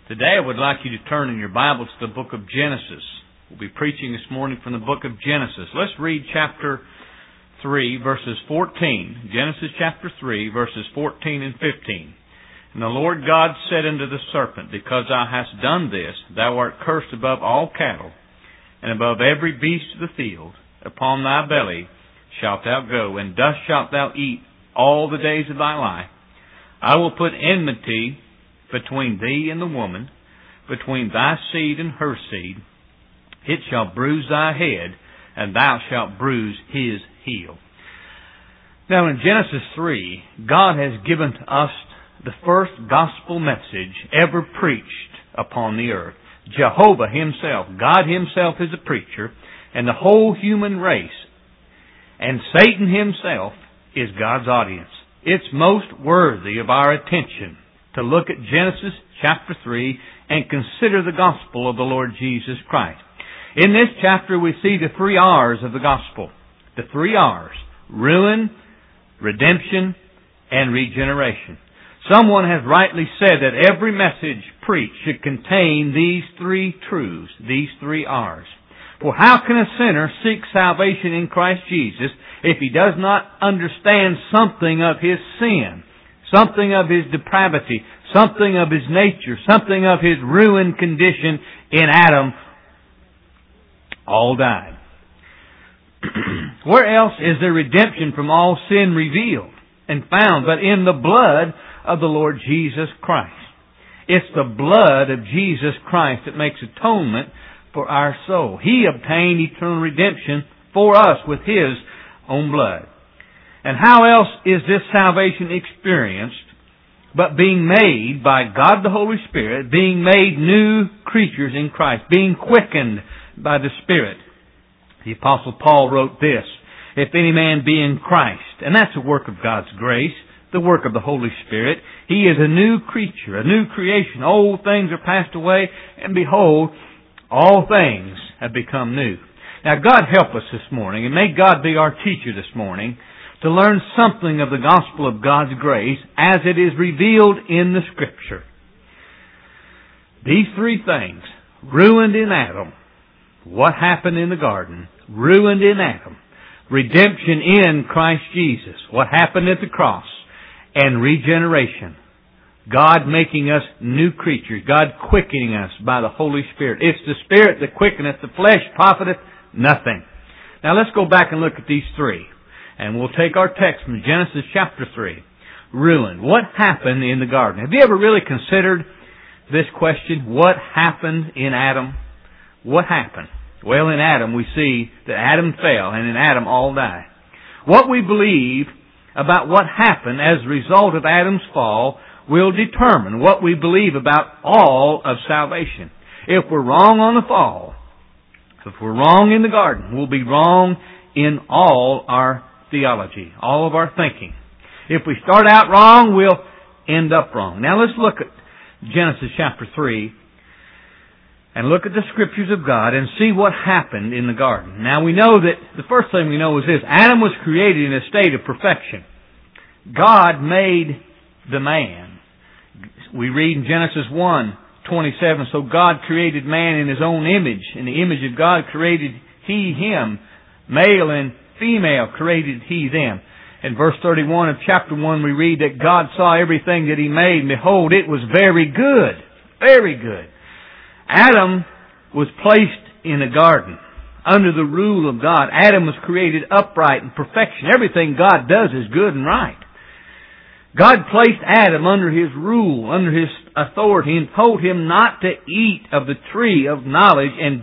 Today I would like you to turn in your Bibles to the book of Genesis. We'll be preaching this morning from the book of Genesis. Let's read chapter 3, verses 14. Genesis chapter 3, verses 14 and 15. And the Lord God said unto the serpent, Because thou hast done this, thou art cursed above all cattle, and above every beast of the field. Upon thy belly shalt thou go, and dust shalt thou eat all the days of thy life. I will put enmity between thee and the woman, between thy seed and her seed. It shall bruise thy head, and thou shalt bruise his heel. Now in Genesis 3, God has given to us the first gospel message ever preached upon the earth. Jehovah Himself, God Himself is a preacher, and the whole human race, and Satan himself is God's audience. It's most worthy of our attention to look at Genesis chapter 3 and consider the gospel of the Lord Jesus Christ. In this chapter we see the 3 R's of the gospel. The 3 R's: ruin, redemption, and regeneration. Someone has rightly said that every message preached should contain these 3 truths, these 3 R's. For how can a sinner seek salvation in Christ Jesus if he does not understand something of his sin, something of his depravity, something of his nature, something of his ruined condition in Adam? All died. Where else is there redemption from all sin revealed and found but in the blood of the Lord Jesus Christ? It's the blood of Jesus Christ that makes atonement for our soul. He obtained eternal redemption for us with His own blood. And how else is this salvation experienced but being made by God the Holy Spirit, being made new creatures in Christ, being quickened by the Spirit? The Apostle Paul wrote this, If any man be in Christ, and that's the work of God's grace, the work of the Holy Spirit, he is a new creature, a new creation. Old things are passed away, and behold, all things have become new. Now God help us this morning, and may God be our teacher this morning, to learn something of the gospel of God's grace as it is revealed in the Scripture. These 3 things: ruined in Adam, what happened in the garden, ruined in Adam; redemption in Christ Jesus, what happened at the cross; and regeneration, God making us new creatures, God quickening us by the Holy Spirit. It's the Spirit that quickeneth, the flesh profiteth nothing. Now let's go back and look at these 3. And we'll take our text from Genesis chapter 3. Ruin. What happened in the garden? Have you ever really considered this question? What happened in Adam? What happened? Well, in Adam we see that Adam fell, and in Adam all died. What we believe about what happened as a result of Adam's fall will determine what we believe about all of salvation. If we're wrong on the fall, if we're wrong in the garden, we'll be wrong in all our theology, all of our thinking. If we start out wrong, we'll end up wrong. Now let's look at Genesis chapter 3 and look at the Scriptures of God and see what happened in the garden. Now we know that the first thing we know is this: Adam was created in a state of perfection. God made the man. We read in Genesis 1:27, So God created man in His own image. In the image of God created He him. Male and female created He them. In verse 31 of chapter 1 we read that God saw everything that He made, and behold, it was very good. Very good. Adam was placed in a garden under the rule of God. Adam was created upright in perfection. Everything God does is good and right. God placed Adam under His rule, under His authority, and told him not to eat of the tree of knowledge of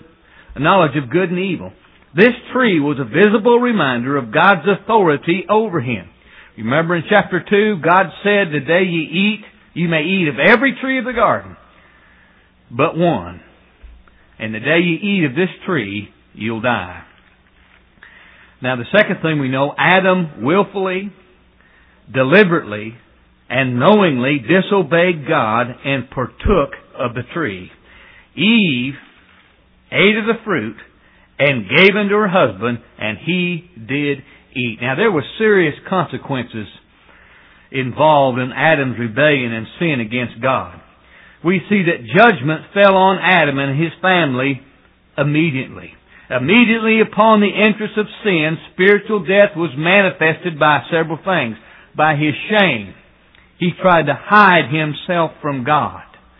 good and evil. This tree was a visible reminder of God's authority over him. Remember in chapter 2, God said, The day ye eat, you may eat of every tree of the garden, but one. And the day you eat of this tree, you'll die. Now the second thing we know, Adam willfully, deliberately, and knowingly disobeyed God and partook of the tree. Eve ate of the fruit and gave unto her husband, and he did eat. Now there were serious consequences involved in Adam's rebellion and sin against God. we see that judgment fell on Adam and his family immediately. Immediately upon the entrance of sin, spiritual death was manifested by several things. By his shame. He tried to hide himself from God.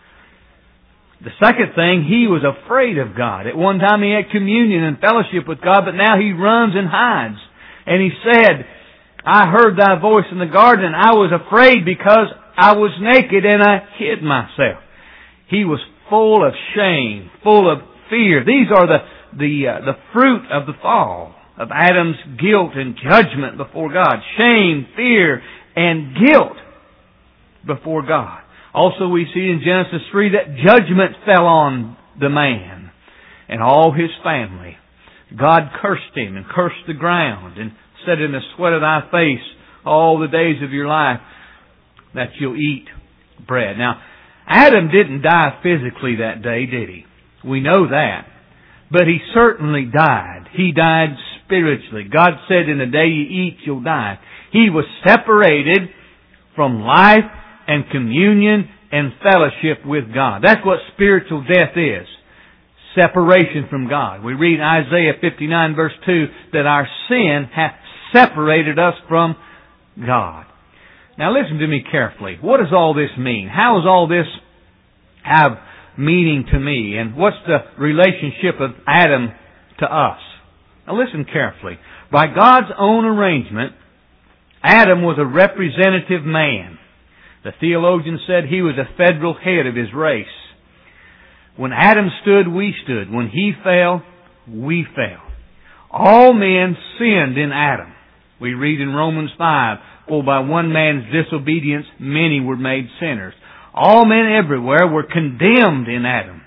The second thing, he was afraid of God. At one time he had communion and fellowship with God, but now he runs and hides. And he said, I heard thy voice in the garden, and I was afraid because I was naked and I hid myself. He was full of shame, full of fear. These are the fruit of the fall, of Adam's guilt and judgment before God. Shame, fear, and guilt before God. Also we see in Genesis 3 that judgment fell on the man and all his family. God cursed him and cursed the ground and said, in the sweat of thy face all the days of your life that you'll eat bread. Now, Adam didn't die physically that day, did he? We know that. But he certainly died. He died spiritually. God said, in the day you eat, you'll die. He was separated from life and communion and fellowship with God. That's what spiritual death is. Separation from God. We read in Isaiah 59 verse 2 that our sin hath separated us from God. Now listen to me carefully. What does all this mean? How does all this have meaning to me? And what's the relationship of Adam to us? Now listen carefully. By God's own arrangement, Adam was a representative man. The theologian said he was a federal head of his race. When Adam stood, we stood. When he fell, we fell. All men sinned in Adam. We read in Romans 5, for by one man's disobedience many were made sinners. All men everywhere were condemned in Adam.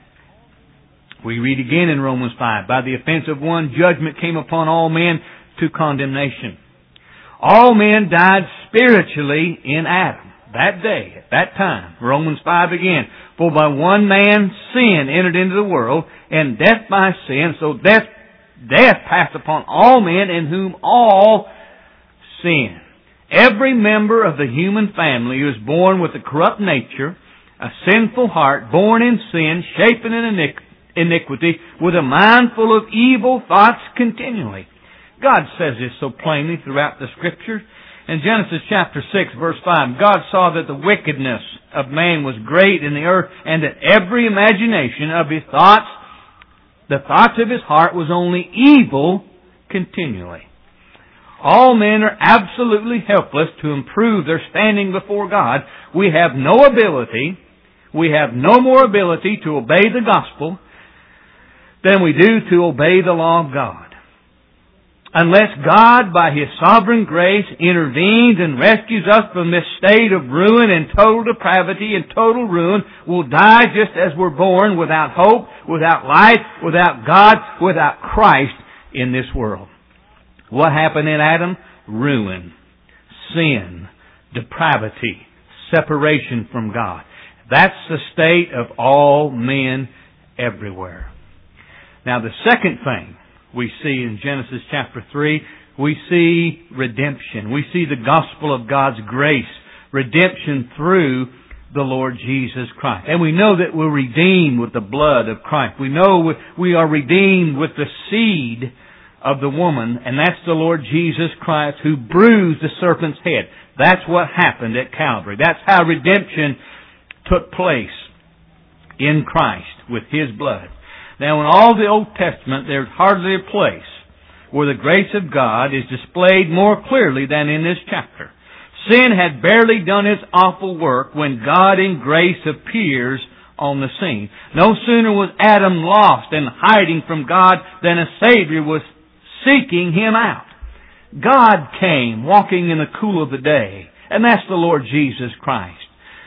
We read again in Romans 5, by the offense of one, judgment came upon all men to condemnation. All men died spiritually in Adam. That day, at that time, Romans 5 again, for by one man sin entered into the world, and death by sin, so death passed upon all men, in whom all sin. Every member of the human family is born with a corrupt nature, a sinful heart, born in sin, shapen in iniquity, with a mind full of evil thoughts continually. God says this so plainly throughout the Scriptures. In Genesis chapter 6 verse 5, God saw that the wickedness of man was great in the earth, and that every imagination of his thoughts, the thoughts of his heart, was only evil continually. All men are absolutely helpless to improve their standing before God. We have no more ability to obey the gospel than we do to obey the law of God. Unless God, by His sovereign grace, intervenes and rescues us from this state of ruin and total depravity and total ruin, we'll die just as we're born, without hope, without life, without God, without Christ in this world. What happened in Adam? Ruin, sin, depravity, separation from God. That's the state of all men everywhere. Now the second thing we see in Genesis chapter 3, we see redemption. We see the gospel of God's grace, redemption through the Lord Jesus Christ. And we know that we're redeemed with the blood of Christ. We know we are redeemed with the seed of the woman, and that's the Lord Jesus Christ, who bruised the serpent's head. That's what happened at Calvary. That's how redemption took place in Christ with His blood. Now, in all the Old Testament, there's hardly a place where the grace of God is displayed more clearly than in this chapter. Sin had barely done its awful work when God in grace appears on the scene. No sooner was Adam lost and hiding from God than a Savior was seeking him out. God came walking in the cool of the day, and that's the Lord Jesus Christ.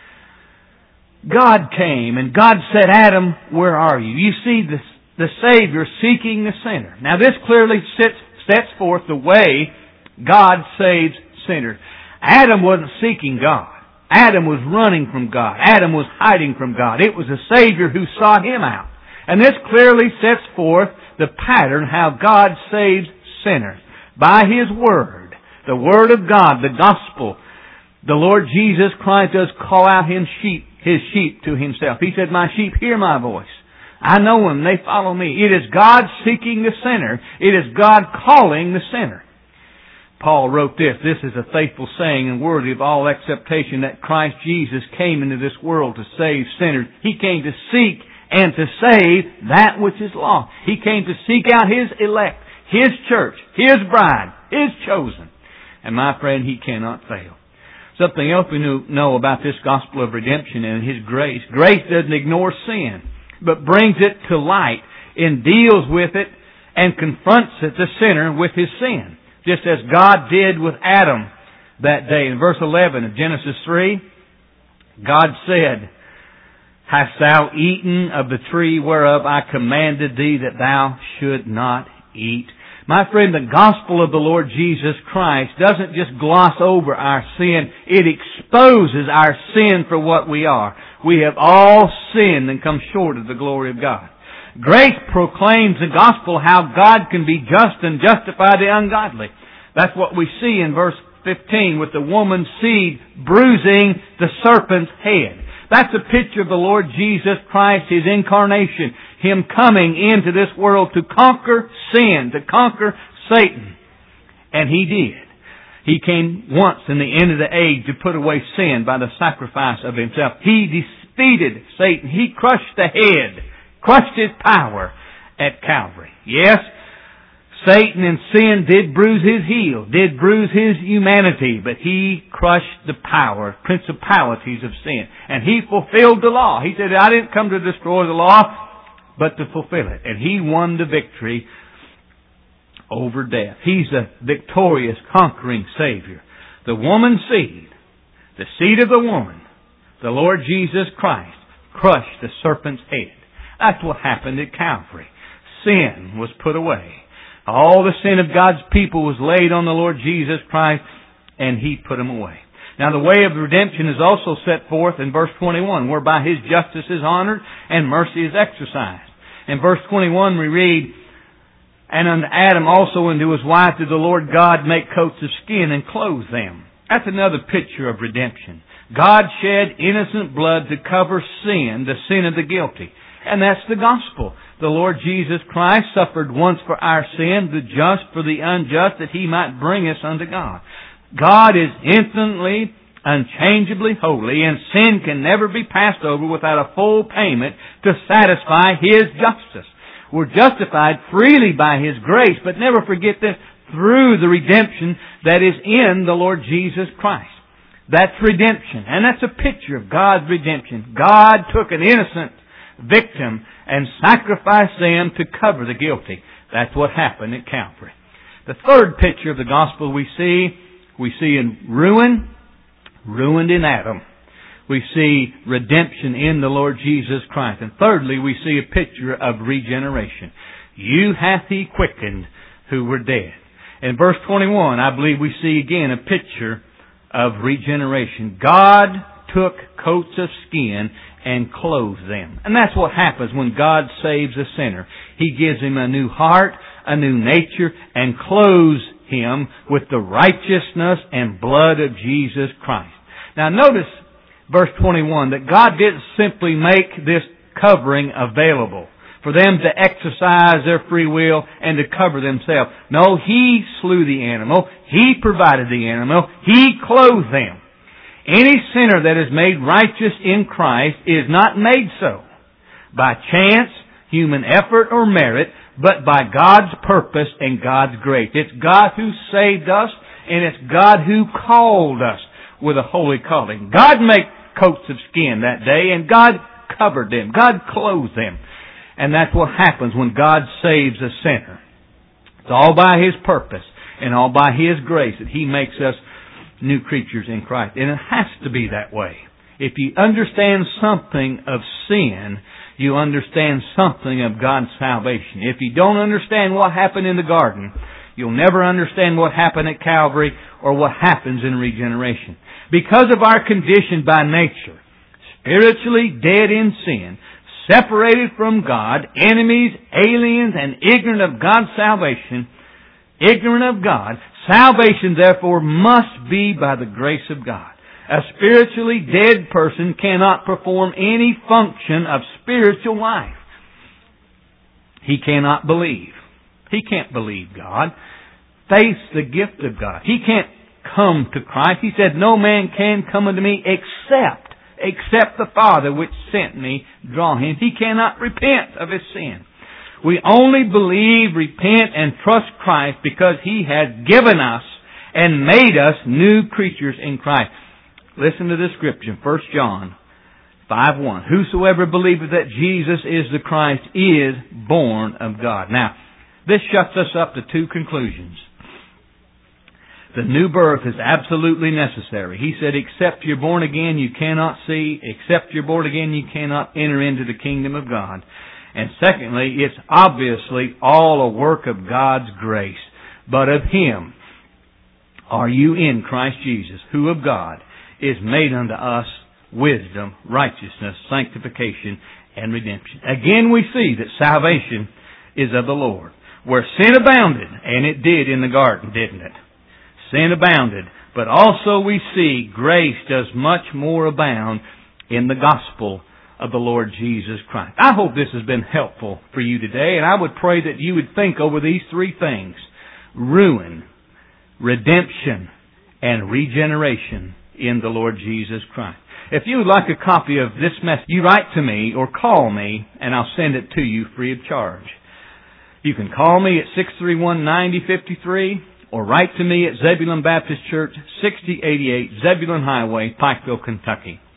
God came, and God said, Adam, where are you? You see the Savior seeking the sinner. Now this clearly sets forth the way God saves sinners. Adam wasn't seeking God. Adam was running from God. Adam was hiding from God. It was the Savior who sought him out. And this clearly sets forth the pattern how God saves sinners. By His Word, the Word of God, the Gospel, the Lord Jesus Christ does call out His His sheep to Himself. He said, my sheep hear my voice. I know them. They follow me. It is God seeking the sinner. It is God calling the sinner. Paul wrote this. This is a faithful saying and worthy of all acceptation, that Christ Jesus came into this world to save sinners. He came to seek and to save that which is lost. He came to seek out His elect, His church, His bride, His chosen. And my friend, He cannot fail. Something else we know about this gospel of redemption and His grace. Grace doesn't ignore sin, but brings it to light and deals with it and confronts it, the sinner, with his sin. Just as God did with Adam that day. In verse 11 of Genesis 3, God said, hast thou eaten of the tree whereof I commanded thee that thou should not eat? My friend, the gospel of the Lord Jesus Christ doesn't just gloss over our sin. It exposes our sin for what we are. We have all sinned and come short of the glory of God. Grace proclaims the gospel, how God can be just and justify the ungodly. That's what we see in verse 15 with the woman's seed bruising the serpent's head. That's a picture of the Lord Jesus Christ, His incarnation, Him coming into this world to conquer sin, to conquer Satan. And He did. He came once in the end of the age to put away sin by the sacrifice of Himself. He defeated Satan. He crushed the head, crushed his power at Calvary. Yes, Satan and sin did bruise His heel, did bruise His humanity, but He crushed the power, principalities of sin. And He fulfilled the law. He said, I didn't come to destroy the law, but to fulfill it. And He won the victory over death. He's a victorious, conquering Savior. The woman's seed, the seed of the woman, the Lord Jesus Christ, crushed the serpent's head. That's what happened at Calvary. Sin was put away. All the sin of God's people was laid on the Lord Jesus Christ, and He put them away. Now the way of redemption is also set forth in verse 21, whereby His justice is honored and mercy is exercised. In verse 21 we read, and unto Adam also and to his wife did the Lord God make coats of skin and clothe them. That's another picture of redemption. God shed innocent blood to cover sin, the sin of the guilty. And that's the gospel. The Lord Jesus Christ suffered once for our sin, the just for the unjust, that He might bring us unto God. God is infinitely, unchangeably holy, and sin can never be passed over without a full payment to satisfy His justice. We're justified freely by His grace, but never forget this, through the redemption that is in the Lord Jesus Christ. That's redemption, and that's a picture of God's redemption. God took an innocent victim and sacrificed them to cover the guilty. That's what happened at Calvary. The third picture of the gospel we see in ruined in Adam. We see redemption in the Lord Jesus Christ. And thirdly, we see a picture of regeneration. You hath He quickened who were dead. In verse 21, I believe we see again a picture of regeneration. God took coats of skin and clothed them. And that's what happens when God saves a sinner. He gives him a new heart, a new nature, and clothes him with the righteousness and blood of Jesus Christ. Now notice verse 21, that God didn't simply make this covering available for them to exercise their free will and to cover themselves. No, He slew the animal. He provided the animal. He clothed them. Any sinner that is made righteous in Christ is not made so by chance, human effort, or merit, but by God's purpose and God's grace. It's God who saved us, and it's God who called us with a holy calling. God made coats of skin that day, and God covered them. God clothed them. And that's what happens when God saves a sinner. It's all by His purpose and all by His grace that He makes us new creatures in Christ. And it has to be that way. If you understand something of sin, you understand something of God's salvation. If you don't understand what happened in the garden, you'll never understand what happened at Calvary or what happens in regeneration. Because of our condition by nature, spiritually dead in sin, separated from God, enemies, aliens, and ignorant of God's salvation, ignorant of God, salvation therefore must be by the grace of God. A spiritually dead person cannot perform any function of spiritual life. He cannot believe. He can't believe God. Faith's the gift of God. He can't come to Christ. He said, no man can come unto me except the Father which sent me draw him. He cannot repent of his sin. We only believe, repent, and trust Christ because He has given us and made us new creatures in Christ. Listen to this scripture, 1 John 5:1. Whosoever believeth that Jesus is the Christ is born of God. Now, this shuts us up to two conclusions. The new birth is absolutely necessary. He said, except you're born again, you cannot see. Except you're born again, you cannot enter into the kingdom of God. And secondly, it's obviously all a work of God's grace. But of Him are you in Christ Jesus, who of God is made unto us wisdom, righteousness, sanctification, and redemption. Again, we see that salvation is of the Lord. Where sin abounded, and it did in the garden, didn't it? Sin abounded. But also we see grace does much more abound in the gospel of the Lord Jesus Christ. I hope this has been helpful for you today, and I would pray that you would think over these three things: ruin, redemption, and regeneration in the Lord Jesus Christ. If you would like a copy of this message, you write to me or call me, and I'll send it to you free of charge. You can call me at 631-9053, or write to me at Zebulon Baptist Church, 6088 Zebulon Highway, Pikeville, Kentucky.